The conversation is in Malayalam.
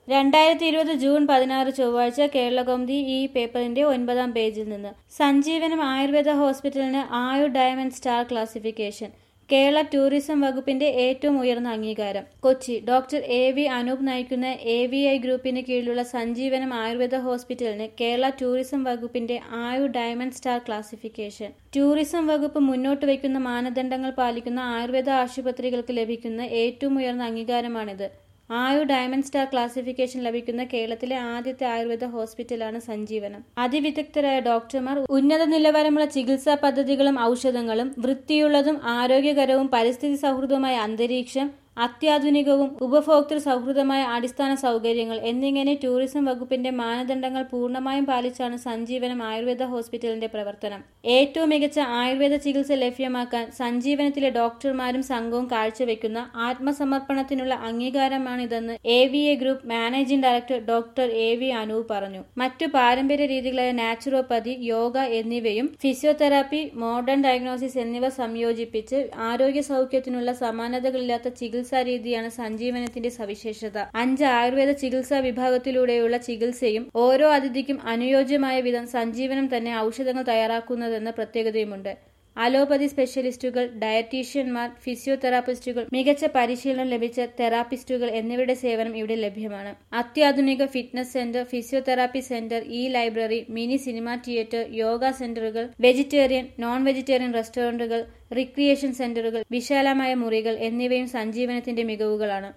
2020 ജൂൺ 16 ചൊവ്വാഴ്ച കേരളകൗമുദി ഈ പേപ്പറിന്റെ 9-ാം പേജിൽ നിന്ന്. സഞ്ജീവനം ആയുർവേദ ഹോസ്പിറ്റലിന് Ayu diamond star classification. Kerala tourism വകുപ്പിന്റെ ഏറ്റവും ഉയർന്ന അംഗീകാരം. കൊച്ചി. ഡോക്ടർ എ.വി. അനൂപ് നയിക്കുന്ന AVI ഗ്രൂപ്പിന് കീഴിലുള്ള സഞ്ജീവനം ആയുർവേദ ഹോസ്പിറ്റലിന് കേരള ടൂറിസം വകുപ്പിന്റെ Ayu diamond star classification. Tourism വകുപ്പ് മുന്നോട്ട് വയ്ക്കുന്ന മാനദണ്ഡങ്ങൾ പാലിക്കുന്ന ആയുർവേദ ആശുപത്രികൾക്ക് ലഭിക്കുന്ന ഏറ്റവും ഉയർന്ന അംഗീകാരമാണിത്. ആയു ഡയമണ്ട് സ്റ്റാർ ക്ലാസിഫിക്കേഷൻ ലഭിക്കുന്ന കേരളത്തിലെ ആദ്യത്തെ ആയുർവേദ ഹോസ്പിറ്റലാണ് സഞ്ജീവനം. അതിവിദഗ്ധരായ ഡോക്ടർമാർ, ഉന്നത നിലവാരമുള്ള ചികിത്സാ പദ്ധതികളും ഔഷധങ്ങളും, വൃത്തിയുള്ളതും ആരോഗ്യകരവും പരിസ്ഥിതി സൗഹൃദവുമായ അന്തരീക്ഷം, അത്യാധുനികവും ഉപഭോക്തൃ സൗഹൃദമായ അടിസ്ഥാന സൗകര്യങ്ങൾ എന്നിങ്ങനെ ടൂറിസം വകുപ്പിന്റെ മാനദണ്ഡങ്ങൾ പൂർണ്ണമായും പാലിച്ചാണ് സഞ്ജീവനം ആയുർവേദ ഹോസ്പിറ്റലിന്റെ പ്രവർത്തനം. ഏറ്റവും മികച്ച ആയുർവേദ ചികിത്സ ലഭ്യമാക്കാൻ സഞ്ജീവനത്തിലെ ഡോക്ടർമാരും സംഘവും കാഴ്ചവെക്കുന്ന ആത്മസമർപ്പണത്തിനുള്ള അംഗീകാരമാണിതെന്ന് AVI group managing director doctor A.V. Anoop പറഞ്ഞു. മറ്റു പാരമ്പര്യ രീതികളായ നാച്ചുറോപ്പതി, യോഗ എന്നിവയും ഫിസിയോതെറാപ്പി, മോഡേൺ ഡയഗ്നോസിസ് എന്നിവ സംയോജിപ്പിച്ച് ആരോഗ്യ സൗഖ്യത്തിനുള്ള സമാനതകളില്ലാത്ത ചികിത്സാ രീതിയാണ് സഞ്ജീവനത്തിന്റെ സവിശേഷത. 5 ആയുർവേദ ചികിത്സാ വിഭാഗത്തിലൂടെയുള്ള ചികിത്സയും ഓരോ അതിഥിക്കും അനുയോജ്യമായ വിധം സഞ്ജീവനം തന്നെ ഔഷധങ്ങൾ തയ്യാറാക്കുന്നതെന്ന പ്രത്യേകതയുമുണ്ട്. അലോപ്പതി സ്പെഷ്യലിസ്റ്റുകൾ, ഡയറ്റീഷ്യന്മാർ, ഫിസിയോതെറാപ്പിസ്റ്റുകൾ, മികച്ച പരിശീലനം ലഭിച്ച തെറാപ്പിസ്റ്റുകൾ എന്നിവരുടെ സേവനം ഇവിടെ ലഭ്യമാണ്. അത്യാധുനിക fitness centre, physiotherapy centre, library, mini cinema theatre, yoga സെന്ററുകൾ, വെജിറ്റേറിയൻ, നോൺ വെജിറ്റേറിയൻ റെസ്റ്റോറന്റുകൾ, റിക്രിയേഷൻ സെന്ററുകൾ, വിശാലമായ മുറികൾ എന്നിവയും സഞ്ജീവനത്തിന്റെ മികവുകളാണ്.